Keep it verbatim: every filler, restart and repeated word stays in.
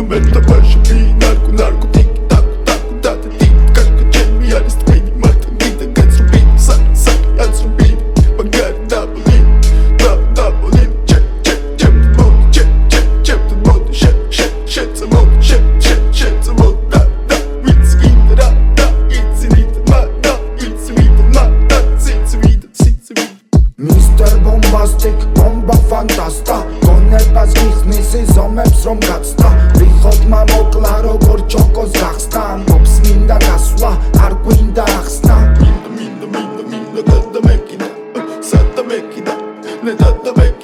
momento pași prin narco, narcotic, tacu, tacu, date tic, cacă ce mi are străini, martă mintă că-ți rubin, sac, sac, ați rubin, băgare, dabolin, da, dabolin, ce, ce, ce, mod, ce, ce, ce, mod, ce, ce, ce, ce, mod, ce, ce, ce, ce, mod, da, da, it's vida, da, da, it's vida, ma, da, it's vida, ma, da, it's vida, it's vida. Mister Bombastic, bomba fantasta, გონებას გიხსნის ზომებს რომ გაცდა, ვიხოთ მამოკლა როგორ ჩოკოს გახსნა, მობს მინდა გასვლა, არ გვინდა ახსნა. მინდა, მინდა, მინდა, მინდა, გადამეკიდა, სადამეკიდა, ნე დადამეკიდა